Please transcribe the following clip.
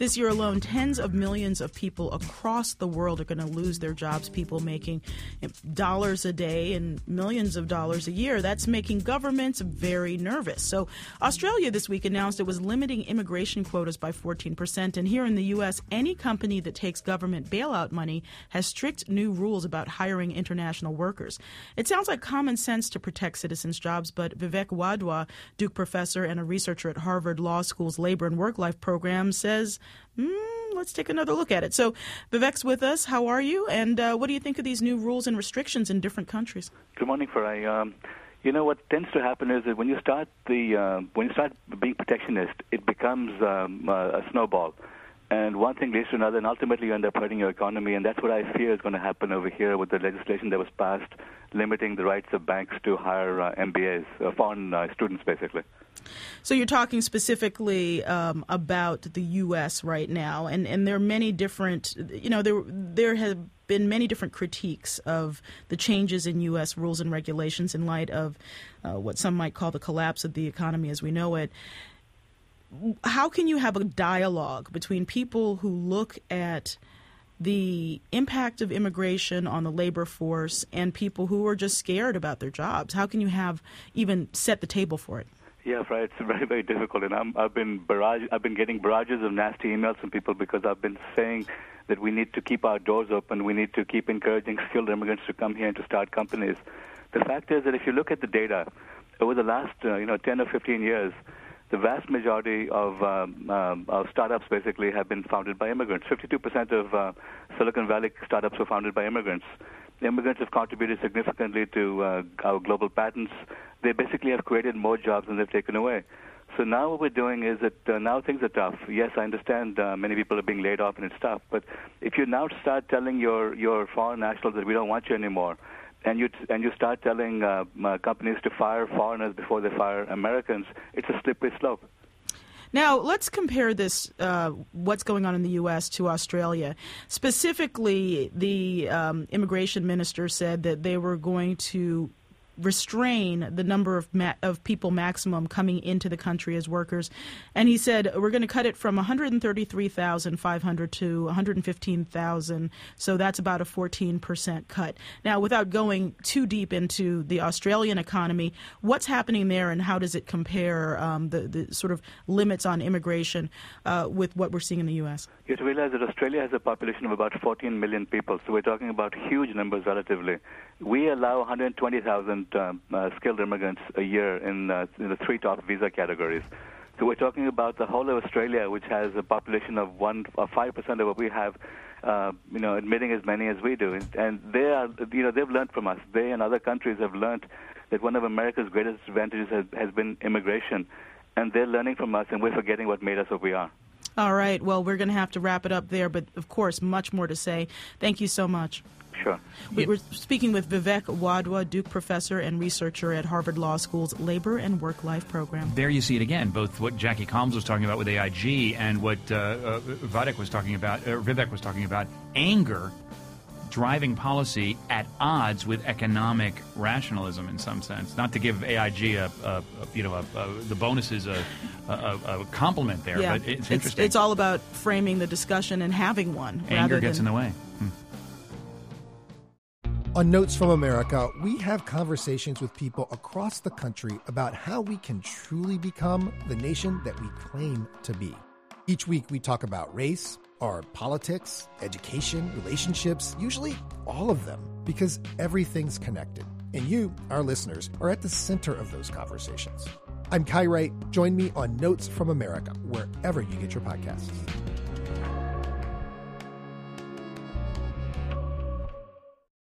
This year alone, tens of millions of people across the world are going to lose their jobs, people making dollars a day and millions of dollars a year. That's making governments very nervous. So Australia this week announced it was limiting immigration quotas by 14%. And here in the U.S., any company that takes government bailout money has strict new rules about hiring international workers. It sounds like common sense to protect citizens' jobs, but Vivek Wadhwa, Duke professor and a researcher at Harvard Law School's Labor and Work-Life program, says, let's take another look at it. So Vivek's with us. How are you? And what do you think of these new rules and restrictions in different countries? Good morning, Farai. What tends to happen is that when you start being protectionist, it becomes a snowball. And one thing leads to another, and ultimately you end up hurting your economy. And that's what I fear is going to happen over here with the legislation that was passed limiting the rights of banks to hire MBAs, foreign students, basically. So you're talking specifically about the U.S. right now, and there are many different, there have been many different critiques of the changes in U.S. rules and regulations in light of what some might call the collapse of the economy as we know it. How can you have a dialogue between people who look at the impact of immigration on the labor force and people who are just scared about their jobs? How can you even set the table for it? Yeah, right. It's very, very difficult, and I've been getting barrages of nasty emails from people because I've been saying that we need to keep our doors open. We need to keep encouraging skilled immigrants to come here and to start companies. The fact is that if you look at the data over the last 10 or 15 years, the vast majority of startups basically have been founded by immigrants. 52% of Silicon Valley startups were founded by immigrants. The immigrants have contributed significantly to our global patents. They basically have created more jobs than they've taken away. So now what we're doing is that now things are tough. Yes, I understand many people are being laid off and it's tough, but if you now start telling your foreign nationals that we don't want you anymore, and you start telling companies to fire foreigners before they fire Americans, it's a slippery slope. Now, let's compare this, what's going on in the U.S. to Australia. Specifically, the immigration minister said that they were going to restrain the number of people maximum coming into the country as workers. And he said, we're going to cut it from 133,500 to 115,000. So that's about a 14% cut. Now, without going too deep into the Australian economy, what's happening there and how does it compare the sort of limits on immigration with what we're seeing in the U.S.? You have to realize that Australia has a population of about 14 million people. So we're talking about huge numbers relatively. We allow 120,000 skilled immigrants a year in the three top visa categories. So we're talking about the whole of Australia, which has a population of 5% of what we have, admitting as many as we do. And they've learned from us. They and other countries have learned that one of America's greatest advantages has been immigration. And they're learning from us, and we're forgetting what made us what we are. All right. Well, we're going to have to wrap it up there, but of course, much more to say. Thank you so much. Sure. We're speaking with Vivek Wadhwa, Duke professor and researcher at Harvard Law School's Labor and Work-Life program. There you see it again, both what Jackie Colmes was talking about with AIG and what Vivek was talking about, anger driving policy at odds with economic rationalism in some sense. Not to give AIG the bonuses a compliment there, but it's interesting. It's all about framing the discussion and having one. Anger gets in the way. On Notes from America, we have conversations with people across the country about how we can truly become the nation that we claim to be. Each week we talk about race, our politics, education, relationships, usually all of them, because everything's connected. And you, our listeners, are at the center of those conversations. I'm Kai Wright. Join me on Notes from America, wherever you get your podcasts.